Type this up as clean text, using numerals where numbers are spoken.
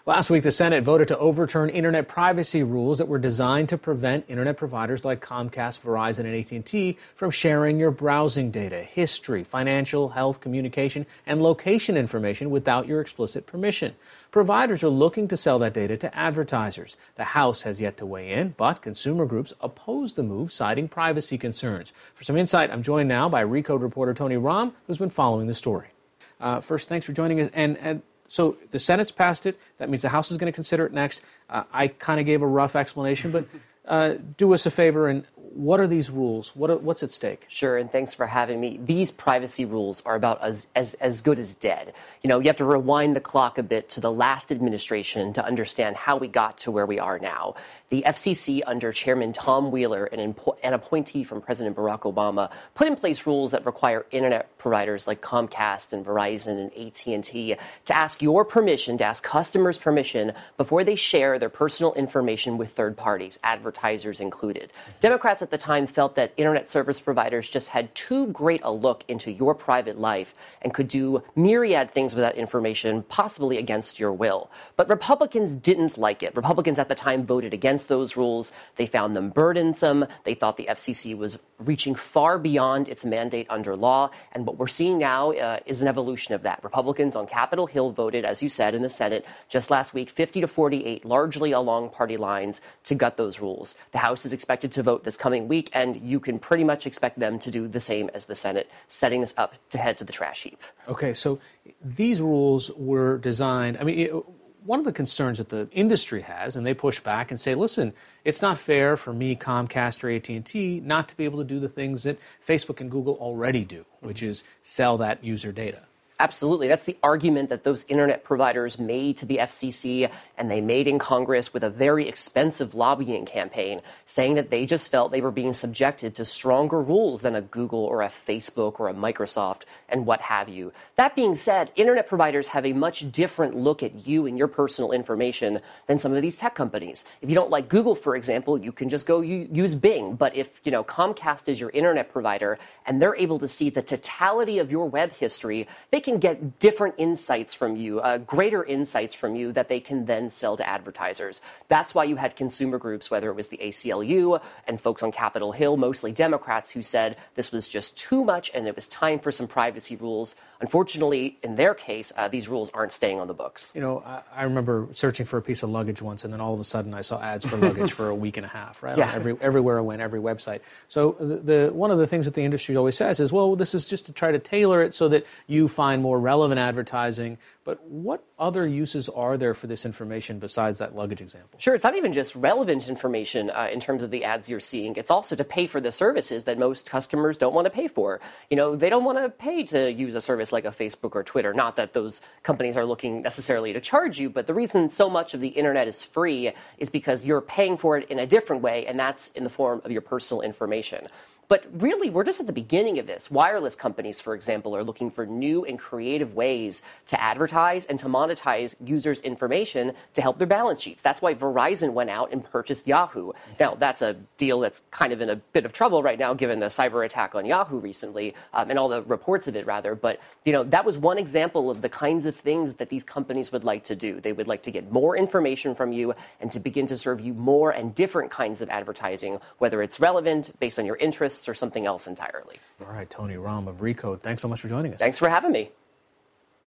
Last week, the Senate voted to overturn internet privacy rules that were designed to prevent internet providers like Comcast, Verizon, and AT&T from sharing your browsing data, history, financial, health, communication, and location information without your explicit permission. Providers are looking to sell that data to advertisers. The House has yet to weigh in, but consumer groups oppose the move, citing privacy concerns. For some insight, I'm joined now by Recode reporter Tony Rahm, who's been following the story. First, thanks for joining us. And so the Senate's passed it. That means the House is going to consider it next. I kind of gave a rough explanation, but do us a favor and what are these rules? What's at stake? Sure, and thanks for having me. These privacy rules are about as good as dead. You know, you have to rewind the clock a bit to the last administration to understand how we got to where we are now. The FCC, under Chairman Tom Wheeler, an appointee from President Barack Obama, put in place rules that require internet providers like Comcast and Verizon and AT&T to ask your permission, to ask customers' permission before they share their personal information with third parties, advertisers included. Democrats at the time felt that internet service providers just had too great a look into your private life and could do myriad things with that information, possibly against your will. But Republicans didn't like it. Republicans at the time voted against those rules. They found them burdensome. They thought the FCC was reaching far beyond its mandate under law. And what we're seeing now is an evolution of that. Republicans on Capitol Hill voted, as you said, in the Senate just last week, 50-48, largely along party lines, to gut those rules. The House is expected to vote this coming week, and you can pretty much expect them to do the same as the Senate, setting this up to head to the trash heap. Okay, so these rules were designed, one of the concerns that the industry has, and they push back and say, listen, it's not fair for me, Comcast or AT&T, not to be able to do the things that Facebook and Google already do, which is sell that user data. Absolutely. That's the argument that those internet providers made to the FCC, and they made in Congress with a very expensive lobbying campaign, saying that they just felt they were being subjected to stronger rules than a Google or a Facebook or a Microsoft and what have you. That being said, internet providers have a much different look at you and your personal information than some of these tech companies. If you don't like Google, for example, you can just go use Bing. But if, Comcast is your internet provider and they're able to see the totality of your web history, they can get different insights from you, greater insights from you that they can then sell to advertisers. That's why you had consumer groups, whether it was the ACLU and folks on Capitol Hill, mostly Democrats, who said this was just too much and it was time for some privacy rules. Unfortunately, in their case, these rules aren't staying on the books. I remember searching for a piece of luggage once, and then all of a sudden I saw ads for luggage for a week and a half, right? Yeah. Everywhere I went, every website. So one of the things that the industry always says is, well, this is just to try to tailor it so that you find more relevant advertising. But what other uses are there for this information besides that luggage example? Sure, it's not even just relevant information in terms of the ads you're seeing. It's also to pay for the services that most customers don't want to pay for. They don't want to pay to use a service like a Facebook or Twitter. Not that those companies are looking necessarily to charge you, but the reason so much of the internet is free is because you're paying for it in a different way, and that's in the form of your personal information. But really, we're just at the beginning of this. Wireless companies, for example, are looking for new and creative ways to advertise and to monetize users' information to help their balance sheets. That's why Verizon went out and purchased Yahoo. Now, that's a deal that's kind of in a bit of trouble right now, given the cyber attack on Yahoo recently, and all the reports of it, rather. But, that was one example of the kinds of things that these companies would like to do. They would like to get more information from you and to begin to serve you more and different kinds of advertising, whether it's relevant, based on your interests, or something else entirely. All right, Tony Rahm of Recode, thanks so much for joining us. Thanks for having me.